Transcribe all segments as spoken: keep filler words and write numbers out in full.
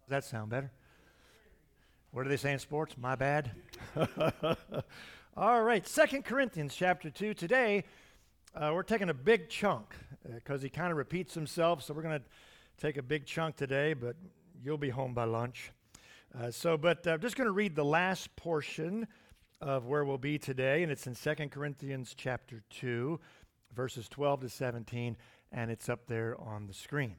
Does that sound better? What do they say in sports? My bad. All right, Second Corinthians chapter two. Today, uh, we're taking a big chunk because uh, he kind of repeats himself, so we're going to take a big chunk today, but you'll be home by lunch. Uh, so, but I'm uh, just going to read the last portion of where we'll be today, and it's in Second Corinthians chapter two, verses twelve to seventeen, and it's up there on the screen.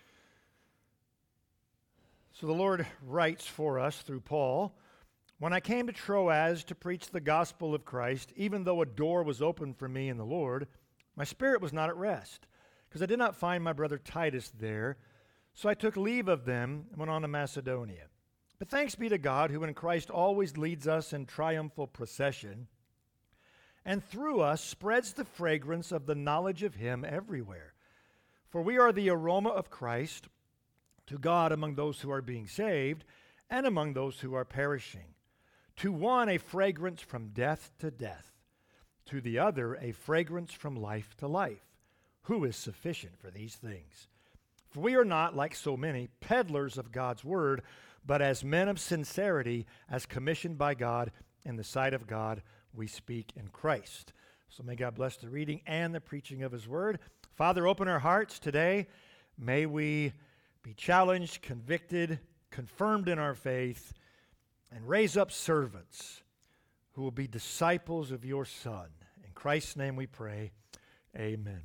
So the Lord writes for us through Paul, "When I came to Troas to preach the gospel of Christ, even though a door was open for me in the Lord, my spirit was not at rest, because I did not find my brother Titus there. So I took leave of them and went on to Macedonia. But thanks be to God, who in Christ always leads us in triumphal procession, and through us spreads the fragrance of the knowledge of him everywhere. For we are the aroma of Christ to God among those who are being saved and among those who are perishing. To one a fragrance from death to death, to the other a fragrance from life to life. Who is sufficient for these things? For we are not, like so many, peddlers of God's word, but as men of sincerity, as commissioned by God, in the sight of God, we speak in Christ." So may God bless the reading and the preaching of his word. Father, open our hearts today. May we be challenged, convicted, confirmed in our faith, and raise up servants who will be disciples of your Son. In Christ's name we pray, amen.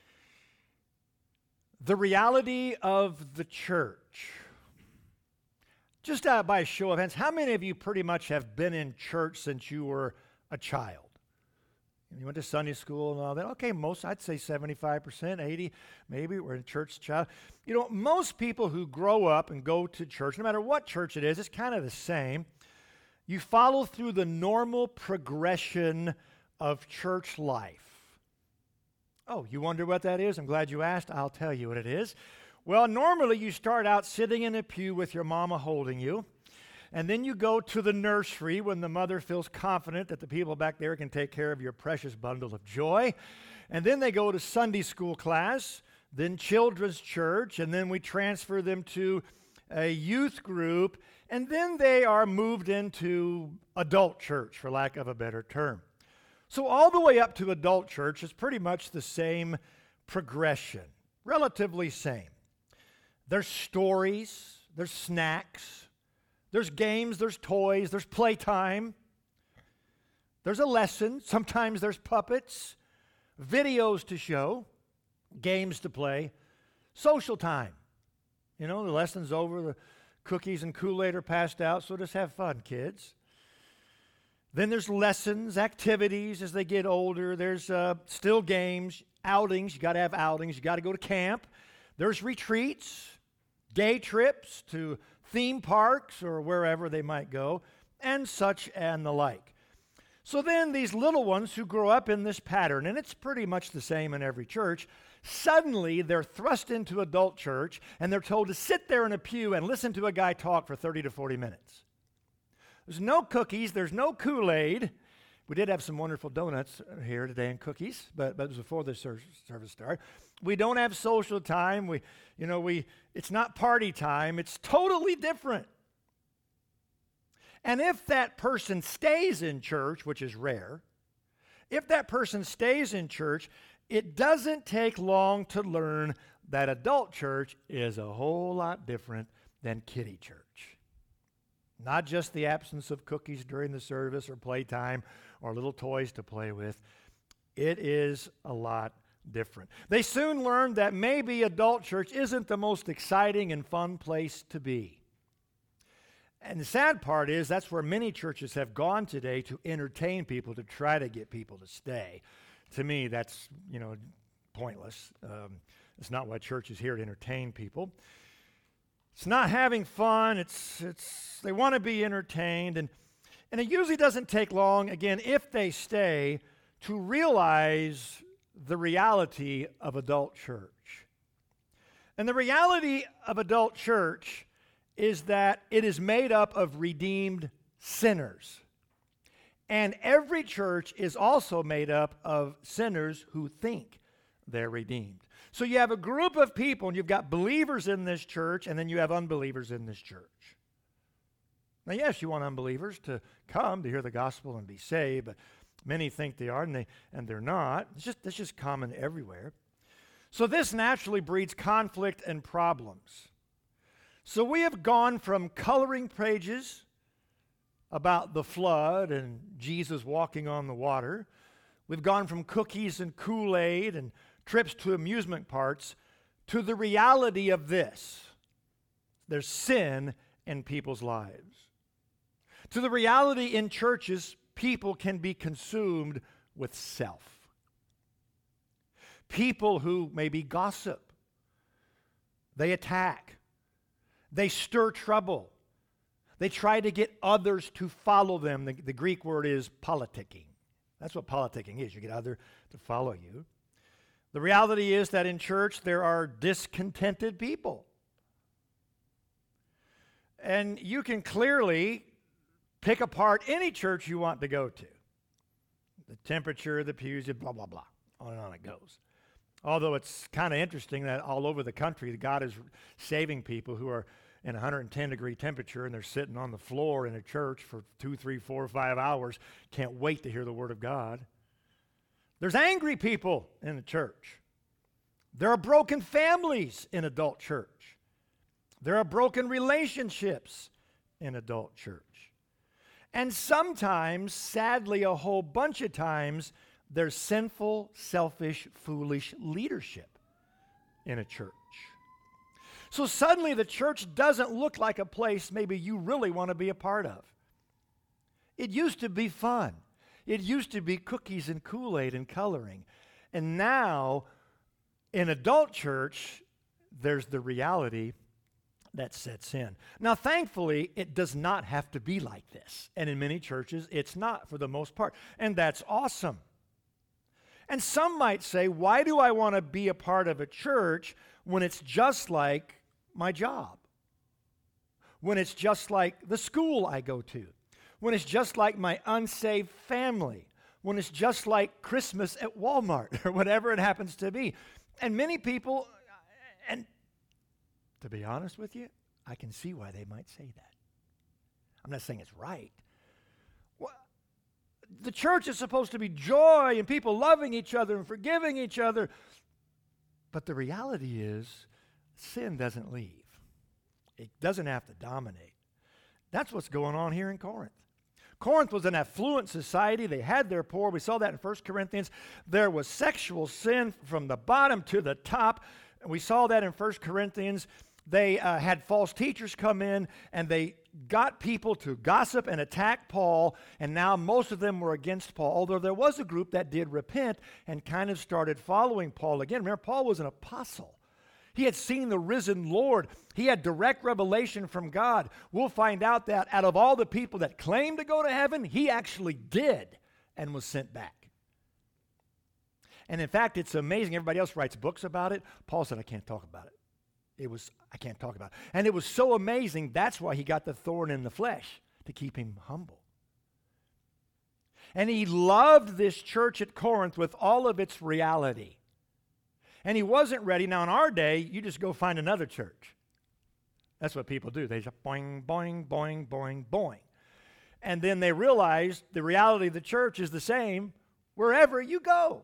The reality of the church. Just out by a show of hands, how many of you pretty much have been in church since you were a child? You went to Sunday school and all that. Okay, most, I'd say seventy-five percent, eighty, maybe, we're in church child. You know, most people who grow up and go to church, no matter what church it is, it's kind of the same. You follow through the normal progression of church life. Oh, you wonder what that is? I'm glad you asked. I'll tell you what it is. Well, normally you start out sitting in a pew with your mama holding you. And then you go to the nursery when the mother feels confident that the people back there can take care of your precious bundle of joy. And then they go to Sunday school class, then children's church, and then we transfer them to a youth group, and then they are moved into adult church, for lack of a better term. So all the way up to adult church is pretty much the same progression, relatively same. There's stories, there's snacks, there's games, there's toys, there's playtime. There's a lesson. Sometimes there's puppets, videos to show, games to play, social time. You know, the lesson's over, the cookies and Kool-Aid are passed out, so just have fun, kids. Then there's lessons, activities as they get older. There's uh, still games, outings. You got to have outings. You got to go to camp. There's retreats, day trips to theme parks or wherever they might go, and such and the like. So then these little ones who grow up in this pattern, and it's pretty much the same in every church, suddenly they're thrust into adult church and they're told to sit there in a pew and listen to a guy talk for thirty to forty minutes. There's no cookies, there's no Kool-Aid. We did have some wonderful donuts here today and cookies, but, but it was before the service started. We don't have social time. We, you know, we it's not party time. It's totally different. And if that person stays in church, which is rare, if that person stays in church, it doesn't take long to learn that adult church is a whole lot different than kiddie church. Not just the absence of cookies during the service or playtime or little toys to play with. It is a lot different. They soon learned that maybe adult church isn't the most exciting and fun place to be. And the sad part is that's where many churches have gone today to entertain people, to try to get people to stay. To me, that's, you know, pointless. Um, it's not why church is here, to entertain people. It's not having fun. It's it's they want to be entertained. And, and it usually doesn't take long, again, if they stay, to realize the reality of adult church. And the reality of adult church is that it is made up of redeemed sinners. And every church is also made up of sinners who think they're redeemed. So you have a group of people, and you've got believers in this church, and then you have unbelievers in this church. Now, yes, you want unbelievers to come to hear the gospel and be saved, but many think they are, and, they, and they're not. It's just, it's just common everywhere. So this naturally breeds conflict and problems. So we have gone from coloring pages about the flood and Jesus walking on the water. We've gone from cookies and Kool-Aid and trips to amusement parks to the reality of this. There's sin in people's lives. To the reality in churches, people can be consumed with self. People who maybe gossip, they attack, they stir trouble, they try to get others to follow them. The, the Greek word is politicking. That's what politicking is. You get others to follow you. The reality is that in church there are discontented people. And you can clearly pick apart any church you want to go to. The temperature, the pews, blah, blah, blah. On and on it goes. Although it's kind of interesting that all over the country, God is saving people who are in one hundred ten degree temperature and they're sitting on the floor in a church for two, three, four, five hours. Can't wait to hear the word of God. There's angry people in the church. There are broken families in adult church. There are broken relationships in adult church. And sometimes, sadly, a whole bunch of times, there's sinful, selfish, foolish leadership in a church. So suddenly the church doesn't look like a place maybe you really want to be a part of. It used to be fun. It used to be cookies and Kool-Aid and coloring. And now, in adult church, there's the reality that sets in. Now, thankfully, it does not have to be like this. And in many churches, it's not for the most part. And that's awesome. And some might say, why do I want to be a part of a church when it's just like my job? When it's just like the school I go to? When it's just like my unsaved family? When it's just like Christmas at Walmart or whatever it happens to be? And many people, and to be honest with you, I can see why they might say that. I'm not saying it's right. Well, the church is supposed to be joy and people loving each other and forgiving each other. But the reality is, sin doesn't leave. It doesn't have to dominate. That's what's going on here in Corinth. Corinth was an affluent society. They had their poor. We saw that in First Corinthians. There was sexual sin from the bottom to the top. We saw that in First Corinthians. They uh, had false teachers come in, and they got people to gossip and attack Paul, and now most of them were against Paul, although there was a group that did repent and kind of started following Paul again. Remember, Paul was an apostle. He had seen the risen Lord. He had direct revelation from God. We'll find out that out of all the people that claimed to go to heaven, he actually did and was sent back. And in fact, it's amazing. Everybody else writes books about it. Paul said, I can't talk about it. It was, I can't talk about it. And it was so amazing, that's why he got the thorn in the flesh, to keep him humble. And he loved this church at Corinth with all of its reality. And he wasn't ready. Now, in our day, you just go find another church. That's what people do. They just boing, boing, boing, boing, boing. And then they realize the reality of the church is the same wherever you go.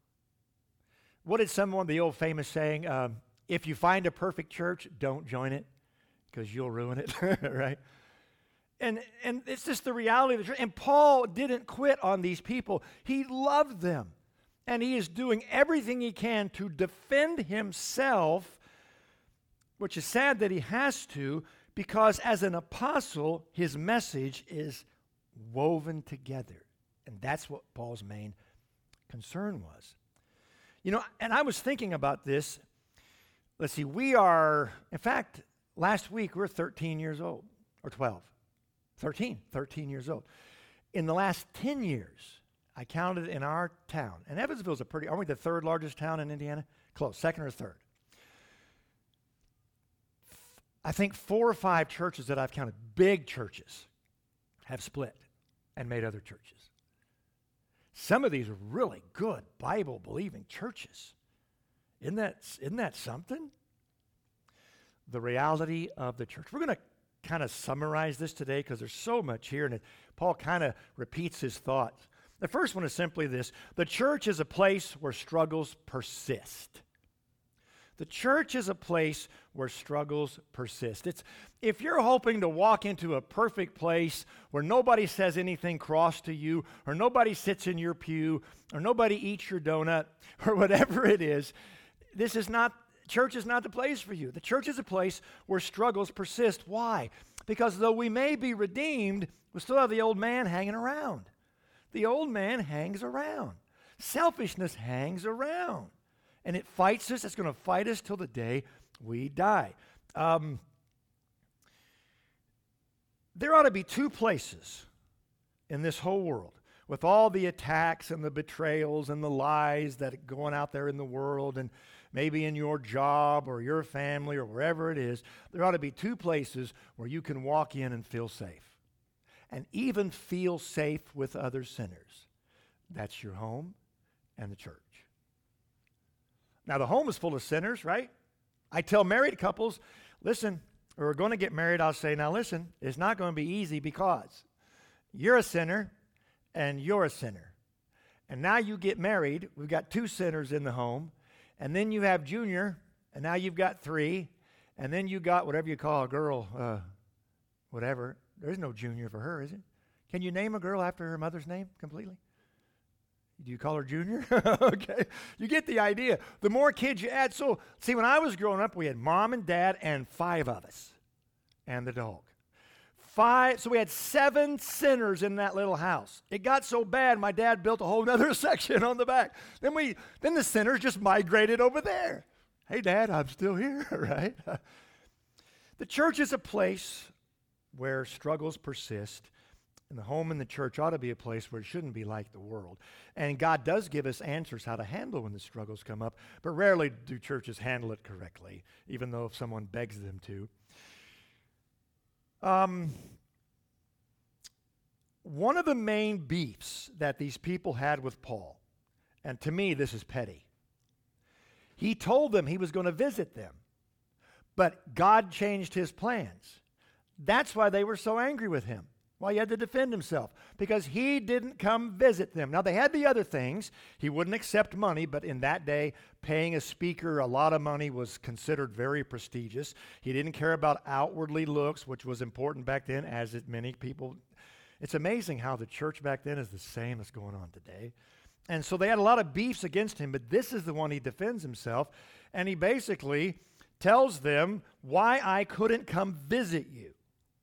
What did someone, the old famous saying, um, if you find a perfect church, don't join it because you'll ruin it, right? And, and it's just the reality of the church. And Paul didn't quit on these people. He loved them. And he is doing everything he can to defend himself, which is sad that he has to, because as an apostle, his message is woven together. And that's what Paul's main concern was. You know, and I was thinking about this. Let's see, we are, in fact, last week we were thirteen years old, or twelve. thirteen, thirteen years old. In the last ten years, I counted in our town, and Evansville's a pretty, aren't we the third largest town in Indiana? Close, second or third. I think four or five churches that I've counted, big churches, have split and made other churches. Some of these are really good Bible-believing churches. Isn't that, isn't that something? The reality of the church. We're going to kind of summarize this today because there's so much here, and it, Paul kind of repeats his thoughts. The first one is simply this: the church is a place where struggles persist. The church is a place where struggles persist. It's, if you're hoping to walk into a perfect place where nobody says anything cross to you, or nobody sits in your pew, or nobody eats your donut, or whatever it is, this is not, church is not the place for you. The church is a place where struggles persist. Why? Because though we may be redeemed, we still have the old man hanging around. The old man hangs around. Selfishness hangs around. And it fights us. It's going to fight us till the day we die. Um, there ought to be two places in this whole world, with all the attacks and the betrayals and the lies that are going out there in the world, and maybe in your job or your family or wherever it is, there ought to be two places where you can walk in and feel safe, and even feel safe with other sinners. That's your home and the church. Now, the home is full of sinners, right? I tell married couples, listen, we're going to get married. I'll say, now listen, it's not going to be easy because you're a sinner and you're a sinner. And now you get married. We've got two sinners in the home. And then you have Junior, and now you've got three. And then you got whatever you call a girl, uh, whatever. There's no Junior for her, is it? Can you name a girl after her mother's name completely? Do you call her Junior? Okay. You get the idea. The more kids you add. So, see, when I was growing up, we had mom and dad and five of us and the dog. Five. So we had seven sinners in that little house. It got so bad, my dad built a whole other section on the back. Then we, then the sinners just migrated over there. Hey, Dad, I'm still here, right? The church is a place where struggles persist. And the home and the church ought to be a place where it shouldn't be like the world. And God does give us answers how to handle when the struggles come up, but rarely do churches handle it correctly, even though if someone begs them to. Um, one of the main beefs that these people had with Paul, and to me this is petty, he told them he was going to visit them, but God changed his plans. That's why they were so angry with him. Well, he had to defend himself because he didn't come visit them. Now, they had the other things. He wouldn't accept money, but in that day, paying a speaker a lot of money was considered very prestigious. He didn't care about outwardly looks, which was important back then, as it many people. It's amazing how the church back then is the same as going on today. And so they had a lot of beefs against him, but this is the one he defends himself. And he basically tells them why I couldn't come visit you.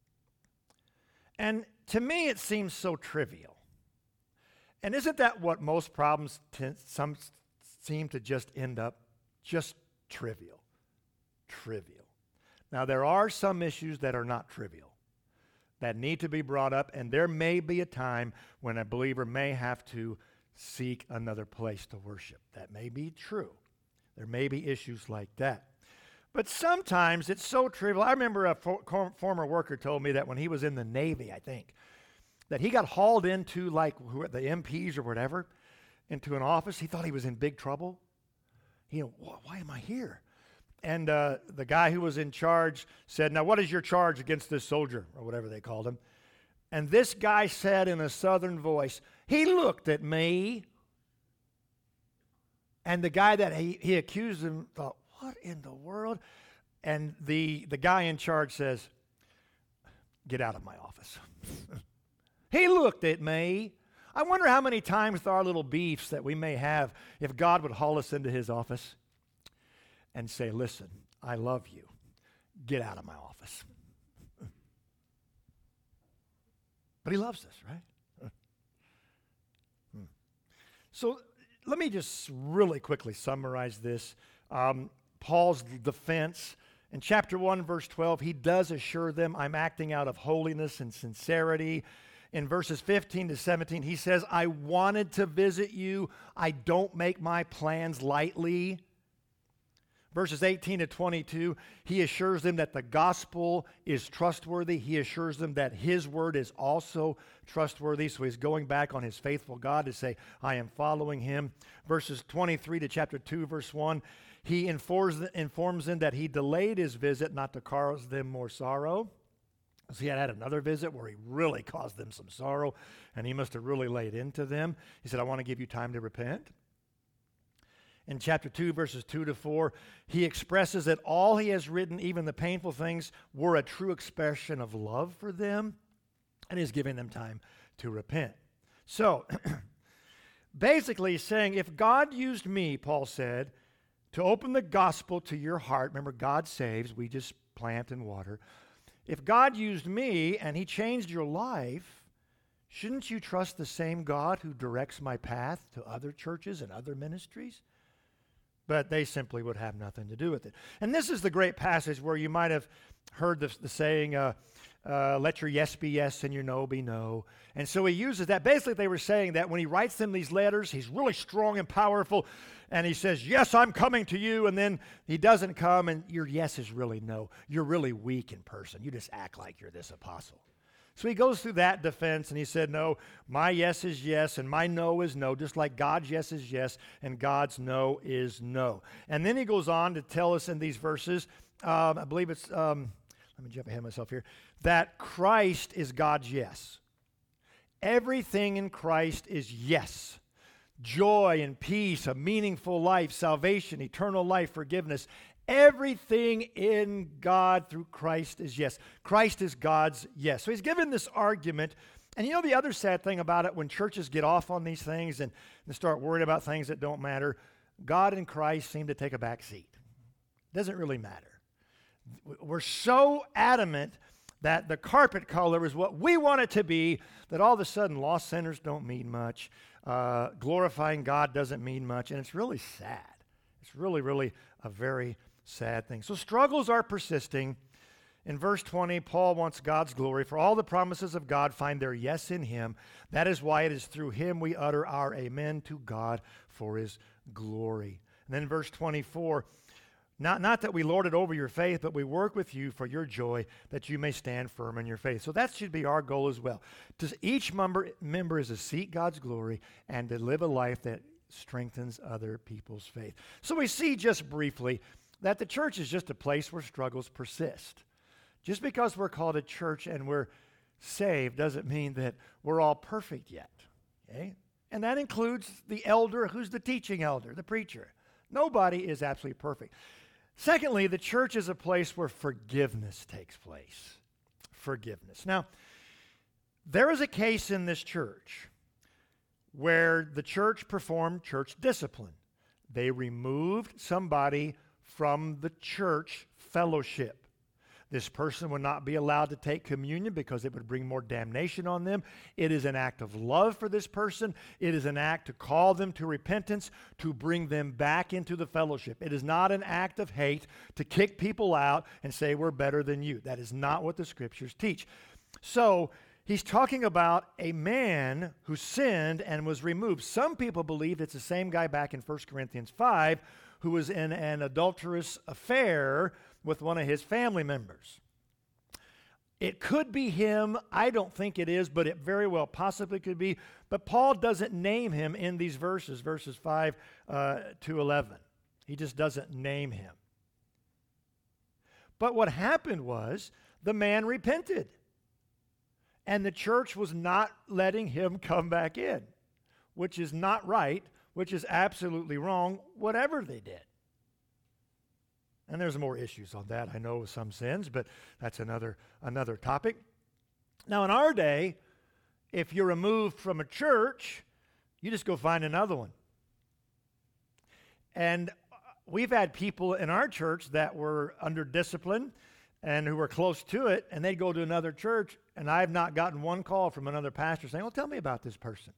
And to me, it seems so trivial. And isn't that what most problems t- some seem to just end up? Just trivial. Trivial. Now, there are some issues that are not trivial, that need to be brought up, and there may be a time when a believer may have to seek another place to worship. That may be true. There may be issues like that. But sometimes it's so trivial. I remember a for, former worker told me that when he was in the Navy, I think, that he got hauled into like who, the M Ps or whatever, into an office. He thought he was in big trouble. You know, why am I here? And uh, the guy who was in charge said, now what is your charge against this soldier, or whatever they called him? And this guy said in a southern voice, he looked at me. And the guy that he, he accused him thought, what in the world? And the, the guy in charge says, get out of my office. He looked at me. I wonder how many times there are little beefs that we may have if God would haul us into his office and say, listen, I love you. Get out of my office. But he loves us, right? So let me just really quickly summarize this. Um, Paul's defense. In chapter one, verse twelve, he does assure them, I'm acting out of holiness and sincerity. In verses fifteen to seventeen, he says, I wanted to visit you. I don't make my plans lightly. Verses eighteen to twenty-two, he assures them that the gospel is trustworthy. He assures them that his word is also trustworthy. So he's going back on his faithful God to say, I am following him. Verses twenty-three to chapter two, verse one, he informs, informs them that he delayed his visit not to cause them more sorrow. So he had had another visit where he really caused them some sorrow, and he must have really laid into them. He said, I want to give you time to repent. In chapter two, verses two to four, he expresses that all he has written, even the painful things, were a true expression of love for them, and he's giving them time to repent. So, basically he's saying, if God used me, Paul said, to open the gospel to your heart, remember, God saves, we just plant and water. If God used me and he changed your life, shouldn't you trust the same God who directs my path to other churches and other ministries? But they simply would have nothing to do with it. And this is the great passage where you might have heard the, the saying, uh, uh, let your yes be yes and your no be no. And so he uses that. Basically, they were saying that when he writes them these letters, he's really strong and powerful, and he says, yes, I'm coming to you, and then he doesn't come, and your yes is really no. You're really weak in person. You just act like you're this apostle. So he goes through that defense, and he said, no, my yes is yes, and my no is no, just like God's yes is yes, and God's no is no. And then he goes on to tell us in these verses, um, I believe it's, um, let me jump ahead of myself here, that Christ is God's yes. Everything in Christ is yes. Joy and peace, a meaningful life, salvation, eternal life, forgiveness. Everything in God through Christ is yes. Christ is God's yes. So he's given this argument. And you know the other sad thing about it, when churches get off on these things and, and start worrying about things that don't matter, God and Christ seem to take a back seat. It doesn't really matter. We're so adamant that the carpet color is what we want it to be that all of a sudden lost sinners don't mean much. Uh, glorifying God doesn't mean much. And it's really sad. It's really, really a very sad thing. So struggles are persisting. In verse twenty, Paul wants God's glory. For all the promises of God find their yes in him. That is why it is through him we utter our amen to God for his glory. And then in verse twenty-four, not, not that we lord it over your faith, but we work with you for your joy, that you may stand firm in your faith. So that should be our goal as well. To each member, member is to seek God's glory and to live a life that strengthens other people's faith. So we see just briefly that the church is just a place where struggles persist. Just because we're called a church and we're saved doesn't mean that we're all perfect yet. Okay? And that includes the elder who's the teaching elder, the preacher. Nobody is absolutely perfect. Secondly, the church is a place where forgiveness takes place. Forgiveness. Now, there is a case in this church where the church performed church discipline. They removed somebody from the church fellowship. This person would not be allowed to take communion because it would bring more damnation on them. It is an act of love for this person. It is an act to call them to repentance, to bring them back into the fellowship. It is not an act of hate to kick people out and say we're better than you. That is not what the scriptures teach. So he's talking about a man who sinned and was removed. Some people believe it's the same guy back in First Corinthians five who was in an adulterous affair with one of his family members. It could be him. I don't think it is, but it very well possibly could be. But Paul doesn't name him in these verses, verses five uh, to eleven. He just doesn't name him. But what happened was the man repented. And the church was not letting him come back in, which is not right, which is absolutely wrong, whatever they did. And there's more issues on that, I know, with some sins, but that's another, another topic. Now, in our day, if you're removed from a church, you just go find another one. And we've had people in our church that were under discipline and who were close to it, and they'd go to another church, and I've not gotten one call from another pastor saying, well, tell me about this person.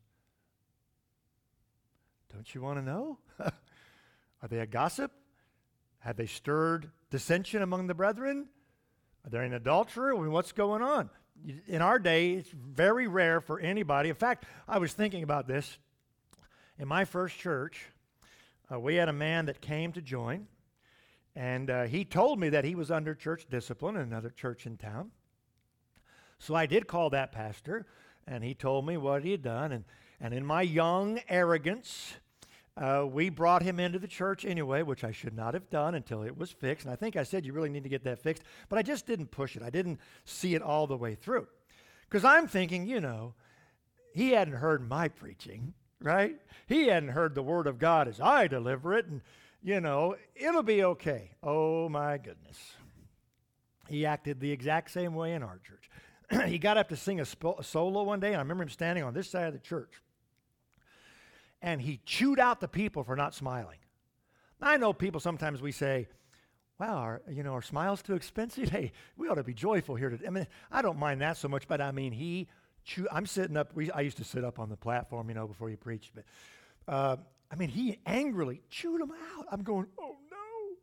Don't you want to know? Are they a gossip? Have they stirred dissension among the brethren? Are they an adulterer? I mean, what's going on? In our day, it's very rare for anybody. In fact, I was thinking about this. In my first church, uh, we had a man that came to join, And uh, he told me that he was under church discipline in another church in town. So I did call that pastor, and he told me what he had done. And, and in my young arrogance, uh, we brought him into the church anyway, which I should not have done until it was fixed. And I think I said, you really need to get that fixed. But I just didn't push it. I didn't see it all the way through. Because I'm thinking, you know, he hadn't heard my preaching, right? He hadn't heard the word of God as I deliver it. And, you know, it'll be okay. Oh, my goodness. He acted the exact same way in our church. He got up to sing a, sp- a solo one day, and I remember him standing on this side of the church. And he chewed out the people for not smiling. I know people, sometimes we say, wow, our, you know, our smile's too expensive. Hey, we ought to be joyful here today. I mean, I don't mind that so much, but I mean, he chewed, I'm sitting up, we, I used to sit up on the platform, you know, before you preached, but uh, I mean, he angrily chewed them out. I'm going, oh no.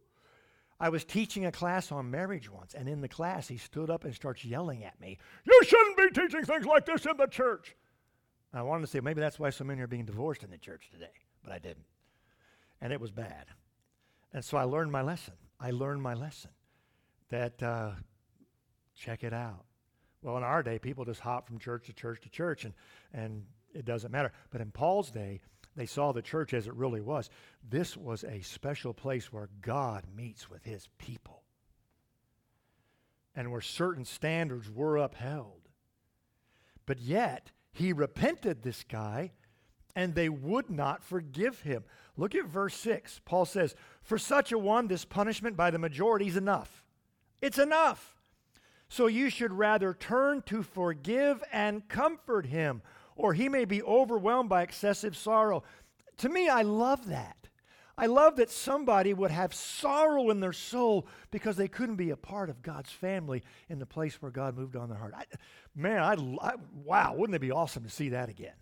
I was teaching a class on marriage once, and in the class, he stood up and starts yelling at me, you shouldn't be teaching things like this in the church. I wanted to say, maybe that's why so many are being divorced in the church today, but I didn't. And it was bad. And so I learned my lesson. I learned my lesson that uh, check it out. Well, in our day, people just hop from church to church to church, and, and it doesn't matter. But in Paul's day, they saw the church as it really was. This was a special place where God meets with his people and where certain standards were upheld. But yet, he repented, this guy, and they would not forgive him. Look at verse six. Paul says, for such a one, this punishment by the majority is enough. It's enough. So you should rather turn to forgive and comfort him, or he may be overwhelmed by excessive sorrow. To me, I love that. I love that somebody would have sorrow in their soul because they couldn't be a part of God's family in the place where God moved on their heart. I, man, I, I, wow, wouldn't it be awesome to see that again?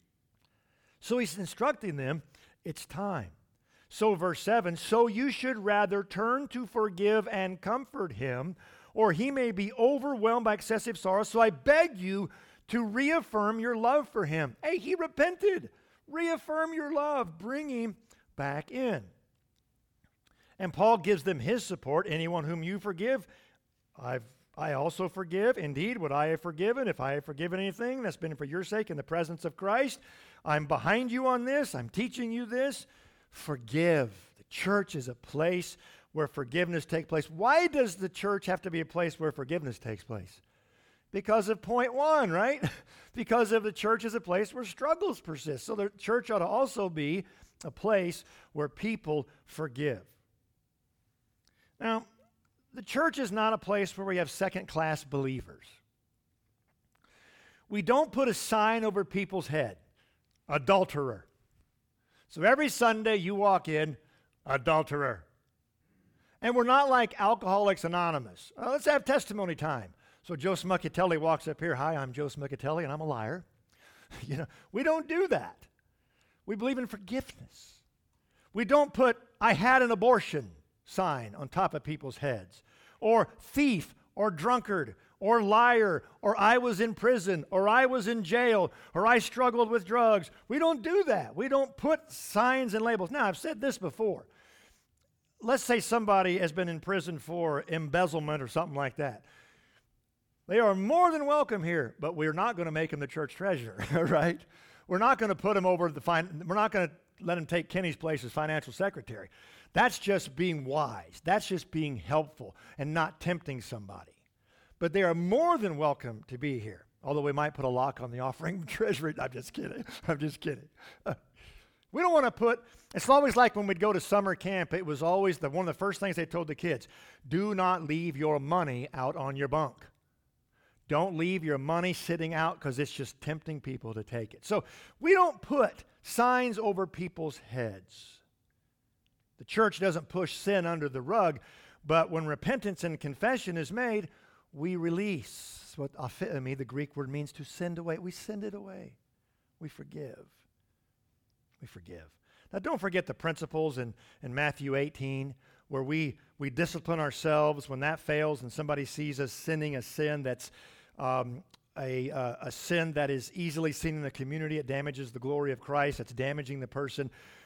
So he's instructing them, it's time. So verse seven, so you should rather turn to forgive and comfort him, or he may be overwhelmed by excessive sorrow. So I beg you to reaffirm your love for him. Hey, he repented. Reaffirm your love. Bring him back in. And Paul gives them his support. Anyone whom you forgive, I've, I also forgive. Indeed, what I have forgiven, if I have forgiven anything, that's been for your sake in the presence of Christ. I'm behind you on this. I'm teaching you this. Forgive. The church is a place where forgiveness takes place. Why does the church have to be a place where forgiveness takes place? Because of point one, right? Because of the church is a place where struggles persist. So the church ought to also be a place where people forgive. Now, the church is not a place where we have second-class believers. We don't put a sign over people's head, adulterer. So every Sunday you walk in, adulterer. And we're not like Alcoholics Anonymous. Uh, let's have testimony time. So Joe Smuckatelli walks up here. Hi, I'm Joe Smuckatelli, and I'm a liar. You know, we don't do that. We believe in forgiveness. We don't put, I had an abortion sign on top of people's heads, or thief, or drunkard, or liar, or I was in prison, or I was in jail, or I struggled with drugs. We don't do that. We don't put signs and labels. Now, I've said this before. Let's say somebody has been in prison for embezzlement or something like that. They are more than welcome here, but we're not going to make them the church treasurer, right? We're not going to put him over the fin- we're not going to let him take Kenny's place as financial secretary. That's just being wise. That's just being helpful and not tempting somebody. But they are more than welcome to be here, although we might put a lock on the offering treasury. I'm just kidding. I'm just kidding. Uh, we don't want to put, it's always like when we'd go to summer camp, it was always the, one of the first things they told the kids, do not leave your money out on your bunk. Don't leave your money sitting out because it's just tempting people to take it. So we don't put signs over people's heads. The church doesn't push sin under the rug, but when repentance and confession is made, we release. What aphithemi, the Greek word, means to send away. We send it away. We forgive. We forgive. Now don't forget the principles in, in Matthew eighteen, where we, we discipline ourselves when that fails and somebody sees us sinning a sin that's um, a, uh, a sin that is easily seen in the community. It damages the glory of Christ. It's damaging the person.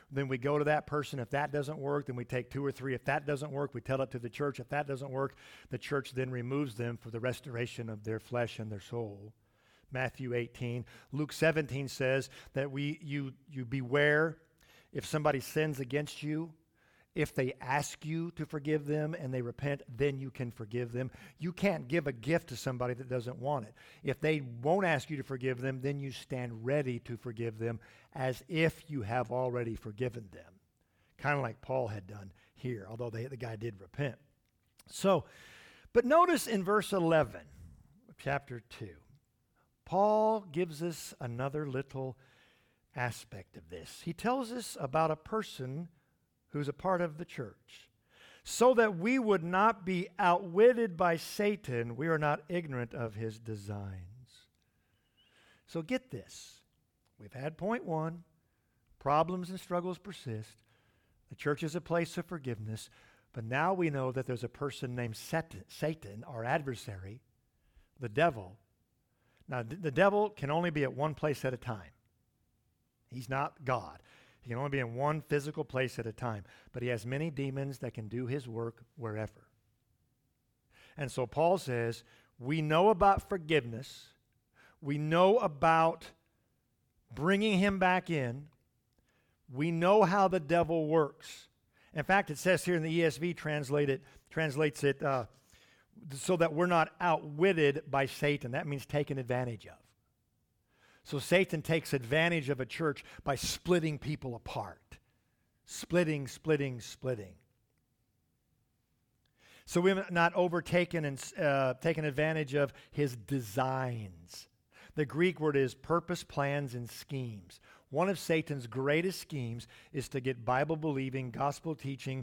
Then we go to that person. If that doesn't work, then we take two or three. If that doesn't work, we tell it to the church. If that doesn't work, the church then removes them for the restoration of their flesh and their soul. Matthew eighteen. Luke seventeen says that we you you beware if somebody sins against you. If they ask you to forgive them and they repent, then you can forgive them. You can't give a gift to somebody that doesn't want it. If they won't ask you to forgive them, then you stand ready to forgive them as if you have already forgiven them. Kind of like Paul had done here, although they, the guy did repent. So, but notice in verse eleven of chapter two, Paul gives us another little aspect of this. He tells us about a person who's a part of the church. So that we would not be outwitted by Satan, we are not ignorant of his designs. So get this. We've had point one. Problems and struggles persist. The church is a place of forgiveness. But now we know that there's a person named Satan, our adversary, the devil. Now, the devil can only be at one place at a time. He's not God. He can only be in one physical place at a time, but he has many demons that can do his work wherever. And so Paul says, we know about forgiveness. We know about bringing him back in. We know how the devil works. In fact, it says here in the E S V translated, translates it uh, so that we're not outwitted by Satan. That means taken advantage of. So Satan takes advantage of a church by splitting people apart. Splitting, splitting, splitting. So we're not overtaken and uh, taken advantage of his designs. The Greek word is purpose, plans, and schemes. One of Satan's greatest schemes is to get Bible-believing, gospel-teaching,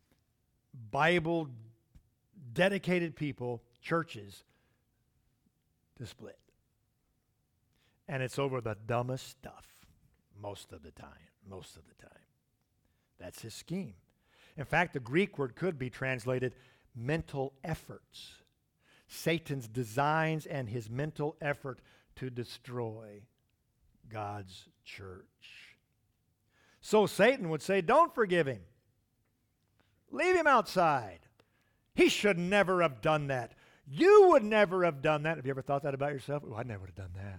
Bible-dedicated people, churches, to split. And it's over the dumbest stuff most of the time, most of the time. That's his scheme. In fact, the Greek word could be translated mental efforts. Satan's designs and his mental effort to destroy God's church. So Satan would say, don't forgive him. Leave him outside. He should never have done that. You would never have done that. Have you ever thought that about yourself? Oh, I never would have done that.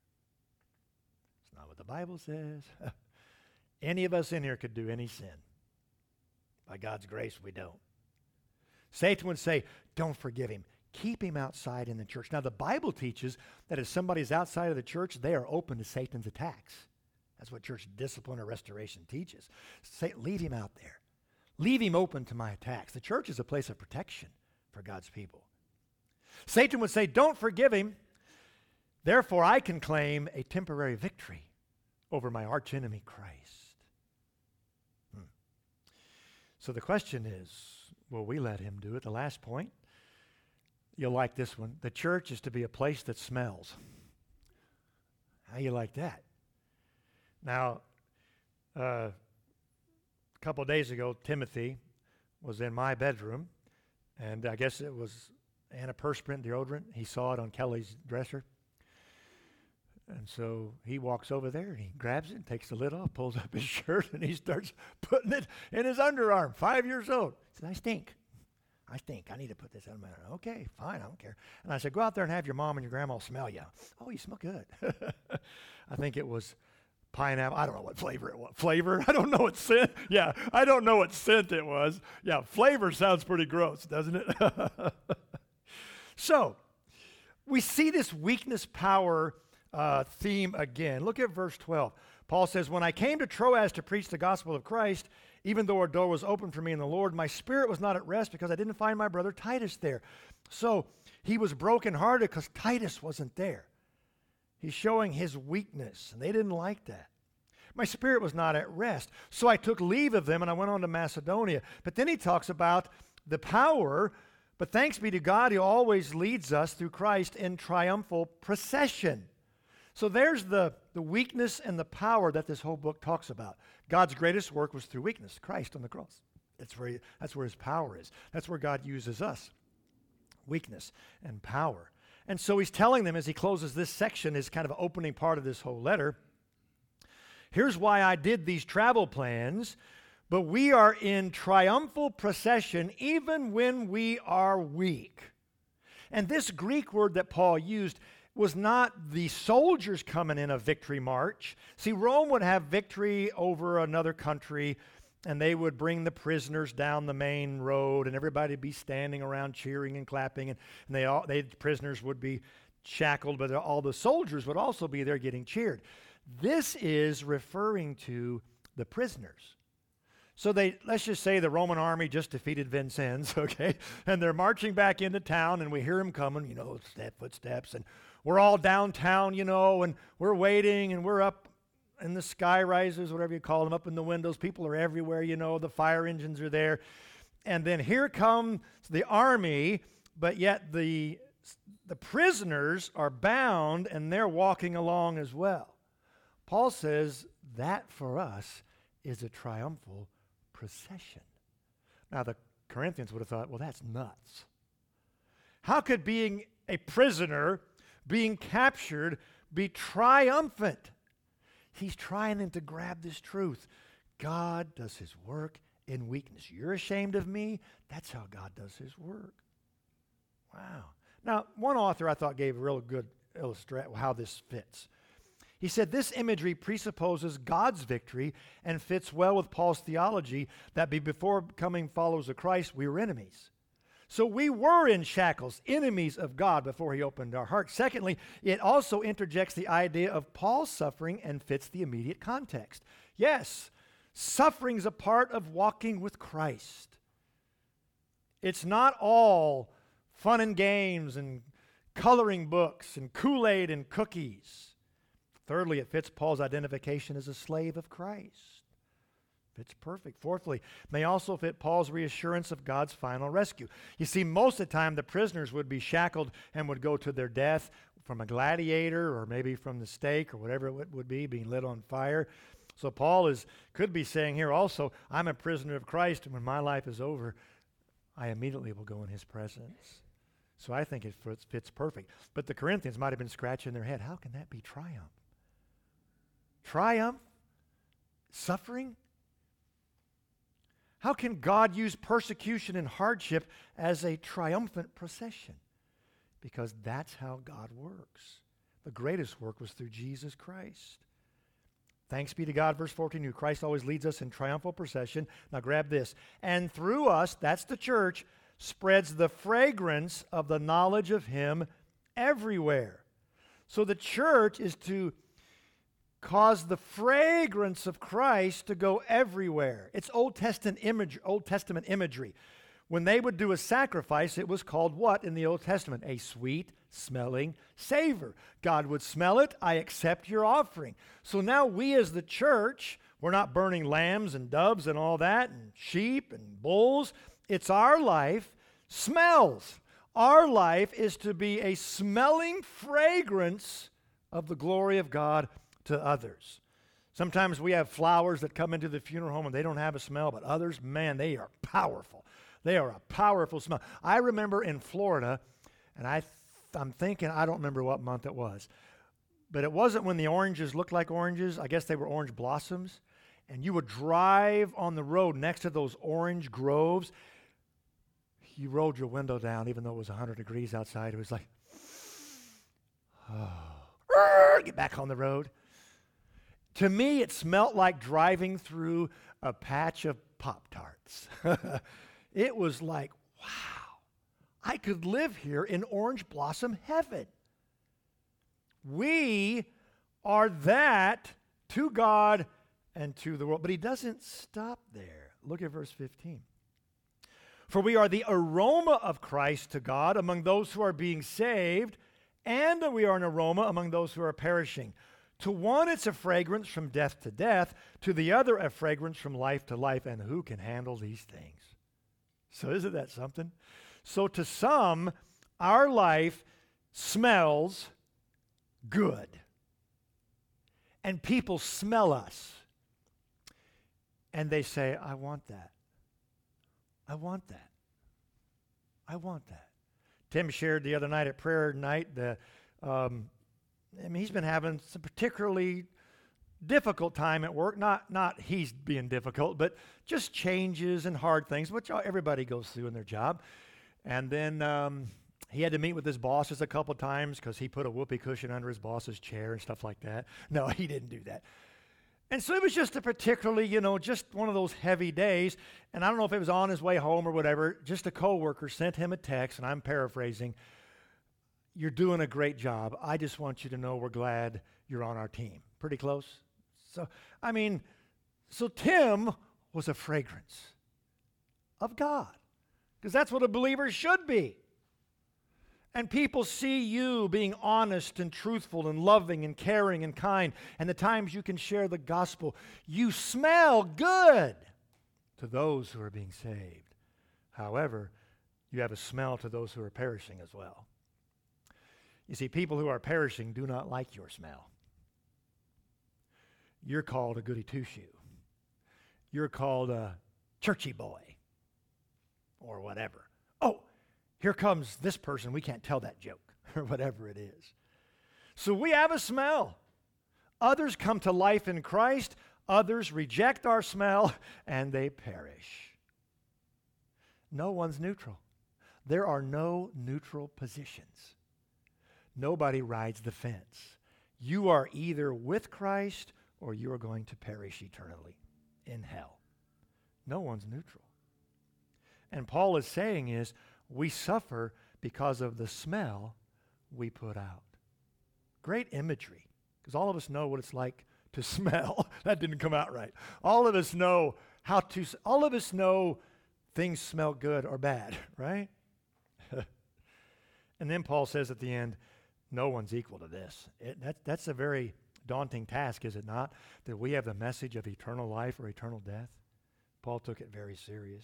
The Bible says any of us in here could do any sin. By God's grace, we don't. Satan would say, don't forgive him. Keep him outside in the church. Now, the Bible teaches that if somebody's outside of the church, they are open to Satan's attacks. That's what church discipline or restoration teaches. Say, leave him out there. Leave him open to my attacks. The church is a place of protection for God's people. Satan would say, don't forgive him. Therefore, I can claim a temporary victory over my archenemy Christ. Hmm. So the question is, will we let him do it? The last point, you'll like this one. The church is to be a place that smells. How you like that? Now, uh, a couple of days ago, Timothy was in my bedroom, and I guess it was antiperspirant deodorant. He saw it on Kelly's dresser. And so he walks over there, and he grabs it and takes the lid off, pulls up his shirt, and he starts putting it in his underarm, five years old. He said, I stink. I stink. I need to put this on my arm. Okay, fine, I don't care. And I said, go out there and have your mom and your grandma smell you. Oh, you smell good. I think it was pineapple. I don't know what flavor it was. Flavor? I don't know what scent. Yeah, I don't know what scent it was. Yeah, flavor sounds pretty gross, doesn't it? So, we see this weakness power Uh, theme again. Look at verse twelve. Paul says, when I came to Troas to preach the gospel of Christ, even though a door was open for me in the Lord, my spirit was not at rest because I didn't find my brother Titus there. So he was brokenhearted because Titus wasn't there. He's showing his weakness, and they didn't like that. My spirit was not at rest. So I took leave of them, and I went on to Macedonia. But then he talks about the power, but thanks be to God, he always leads us through Christ in triumphal procession. So there's the, the weakness and the power that this whole book talks about. God's greatest work was through weakness, Christ on the cross. That's where, he, that's where his power is. That's where God uses us, weakness and power. And so he's telling them as he closes this section, is kind of opening part of this whole letter, Here's why I did these travel plans. But we are in triumphal procession even when we are weak. And this Greek word that Paul used was not the soldiers coming in a victory march. See, Rome would have victory over another country, and they would bring the prisoners down the main road, and everybody would be standing around cheering and clapping, and, and they all, they, the prisoners would be shackled, but all the soldiers would also be there getting cheered. This is referring to the prisoners. So they, let's just say the Roman army just defeated Vincennes, okay? And they're marching back into town, and we hear them coming, you know, step, footsteps, and we're all downtown, you know, and we're waiting, and we're up in the sky risers, whatever you call them, up in the windows. People are everywhere, you know, the fire engines are there. And then here comes the army, but yet the, the prisoners are bound, and they're walking along as well. Paul says that for us is a triumphal procession. Now, the Corinthians would have thought, well, that's nuts. How could being a prisoner, being captured, be triumphant? He's trying to grab this truth. God does his work in weakness. You're ashamed of me? That's how God does his work. Wow. Now, one author I thought gave a real good illustration how this fits. He said this imagery presupposes God's victory and fits well with Paul's theology that before becoming followers of Christ, we were enemies. So we were in shackles, enemies of God before he opened our hearts. Secondly, it also interjects the idea of Paul's suffering and fits the immediate context. Yes, suffering is a part of walking with Christ. It's not all fun and games and coloring books and Kool-Aid and cookies. Thirdly, it fits Paul's identification as a slave of Christ. Fits perfect. Fourthly, may also fit Paul's reassurance of God's final rescue. You see, most of the time the prisoners would be shackled and would go to their death from a gladiator or maybe from the stake or whatever it would be, being lit on fire. So Paul is could be saying here also, I'm a prisoner of Christ, and when my life is over, I immediately will go in his presence. So I think it fits, fits perfect. But the Corinthians might have been scratching their head. How can that be triumph? Triumph? Suffering? How can God use persecution and hardship as a triumphant procession? Because that's how God works. The greatest work was through Jesus Christ. Thanks be to God, verse fourteen, who Christ always leads us in triumphal procession. Now grab this. And through us, that's the church, spreads the fragrance of the knowledge of him everywhere. So the church is to cause the fragrance of Christ to go everywhere. It's Old Testament image, Old Testament imagery. When they would do a sacrifice, it was called what in the Old Testament? A sweet smelling savor. God would smell it. I accept your offering. So now we as the church, we're not burning lambs and doves and all that and sheep and bulls. It's our life smells. Our life is to be a smelling fragrance of the glory of God to others. Sometimes we have flowers that come into the funeral home and they don't have a smell, but others, man, they are powerful. They are a powerful smell. I remember in Florida, and I th- I'm thinking, I don't remember what month it was, but it wasn't when the oranges looked like oranges. I guess they were orange blossoms. And you would drive on the road next to those orange groves. You rolled your window down, even though it was one hundred degrees outside. It was like, oh, get back on the road. To me, it smelt like driving through a patch of Pop-Tarts. It was like, wow, I could live here in orange blossom heaven. We are that to God and to the world. But he doesn't stop there. Look at verse fifteen. For we are the aroma of Christ to God among those who are being saved, and we are an aroma among those who are perishing. To one, it's a fragrance from death to death. To the other, a fragrance from life to life. And who can handle these things? So isn't that something? So to some, our life smells good. And people smell us. And they say, I want that. I want that. I want that. Tim shared the other night at prayer night, the, um, I mean, he's been having some particularly difficult time at work, not, not he's being difficult, but just changes and hard things, which everybody goes through in their job. And then um, he had to meet with his bosses a couple times because he put a whoopee cushion under his boss's chair and stuff like that. No, he didn't do that. And so it was just a particularly, you know, just one of those heavy days. And I don't know if it was on his way home or whatever, just a coworker sent him a text, and I'm paraphrasing, "You're doing a great job. I just want you to know we're glad you're on our team." Pretty close. So, I mean, so Tim was a fragrance of God, because that's what a believer should be. And people see you being honest and truthful and loving and caring and kind, and the times you can share the gospel, you smell good to those who are being saved. However, you have a smell to those who are perishing as well. You see, people who are perishing do not like your smell. You're called a goody two-shoe. You're called a churchy boy or whatever. Oh, here comes this person. We can't tell that joke or whatever it is. So we have a smell. Others come to life in Christ. Others reject our smell and they perish. No one's neutral. There are no neutral positions. Nobody rides the fence. You are either with Christ or you are going to perish eternally in hell. No one's neutral. And Paul is saying is, we suffer because of the smell we put out. Great imagery, because all of us know what it's like to smell. That didn't come out right. All of us know how to, all of us know things smell good or bad, right? And then Paul says at the end, no one's equal to this. It, that, that's a very daunting task, is it not? That we have the message of eternal life or eternal death. Paul took it very serious.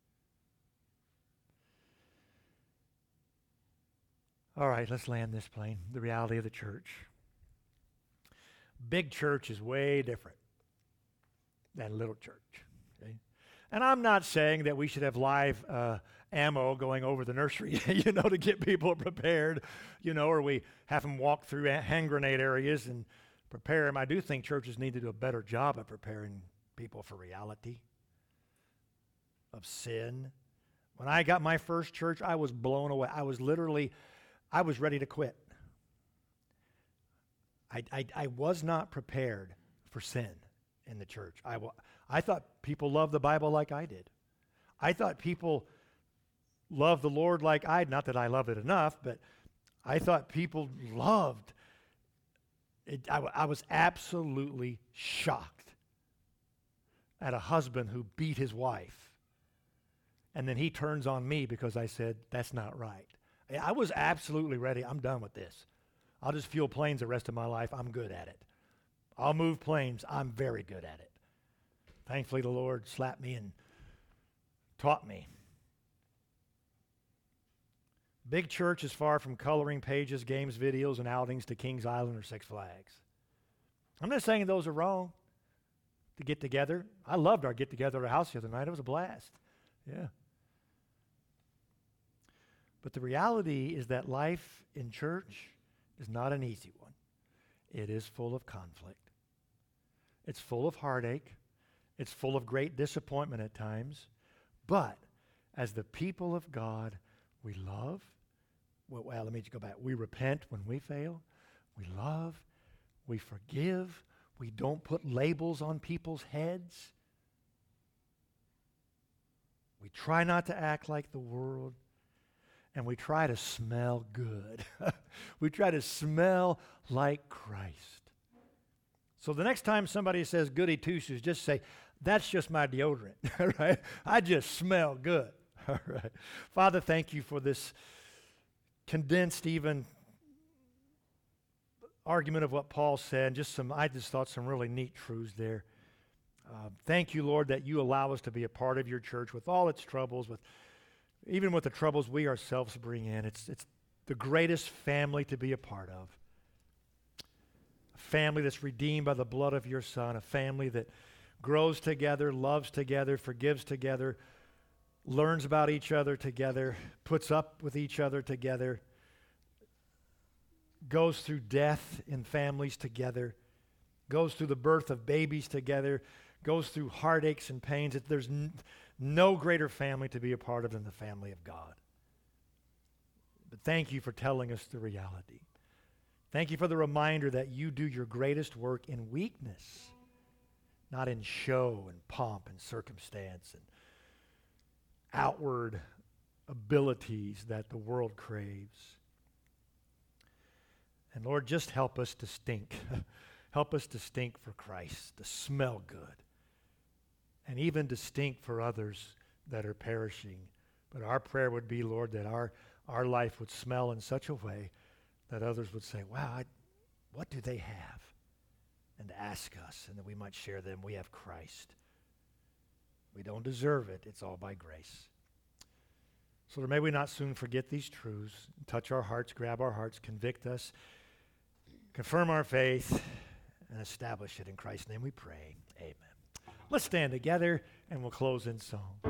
All right, let's land this plane. The reality of the church. Big church is way different than little church. Okay? And I'm not saying that we should have live uh, ammo going over the nursery, you know, to get people prepared, you know, or we have them walk through hand grenade areas and prepare them. I do think churches need to do a better job of preparing people for reality of sin. When I got my first church, I was blown away. I was literally... I was ready to quit. I, I, I was not prepared for sin in the church. I, I thought people loved the Bible like I did. I thought people loved the Lord like I did. Not that I loved it enough, but I thought people loved it. I, I was absolutely shocked at a husband who beat his wife. And then he turns on me because I said, that's not right. I was absolutely ready. I'm done with this. I'll just fuel planes the rest of my life. I'm good at it. I'll move planes. I'm very good at it. Thankfully, the Lord slapped me and taught me. Big church is far from coloring pages, games, videos, and outings to Kings Island or Six Flags. I'm not saying those are wrong to get together. I loved our get-together at our house the other night. It was a blast. Yeah. But the reality is that life in church is not an easy one. It is full of conflict. It's full of heartache. It's full of great disappointment at times. But as the people of God, we love. Well, well, let me just go back. We repent when we fail. We love. We forgive. We don't put labels on people's heads. We try not to act like the world. And we try to smell good. We try to smell like Christ. So the next time somebody says goody two-shoes, just say, that's just my deodorant, right? I just smell good, all right? Father, thank you for this condensed even argument of what Paul said. Just some, I just thought some really neat truths there. Uh, thank you, Lord, that you allow us to be a part of your church with all its troubles, with even with the troubles we ourselves bring in. It's, it's the greatest family to be a part of. A family that's redeemed by the blood of your Son. A family that grows together, loves together, forgives together, learns about each other together, puts up with each other together, goes through death in families together, goes through the birth of babies together, goes through heartaches and pains. It, there's n- no greater family to be a part of than the family of God. But thank you for telling us the reality. Thank you for the reminder that you do your greatest work in weakness, not in show and pomp and circumstance and outward abilities that the world craves. And Lord, just help us to stink. Help us to stink for Christ, to smell good, and even to stink for others that are perishing. But our prayer would be, Lord, that our, our life would smell in such a way that others would say, wow, I, what do they have? And ask us, and that we might share them. We have Christ. We don't deserve it. It's all by grace. So Lord, may we not soon forget these truths, touch our hearts, grab our hearts, convict us, confirm our faith, and establish it. In Christ's name we pray. Amen. Let's stand together, and we'll close in song.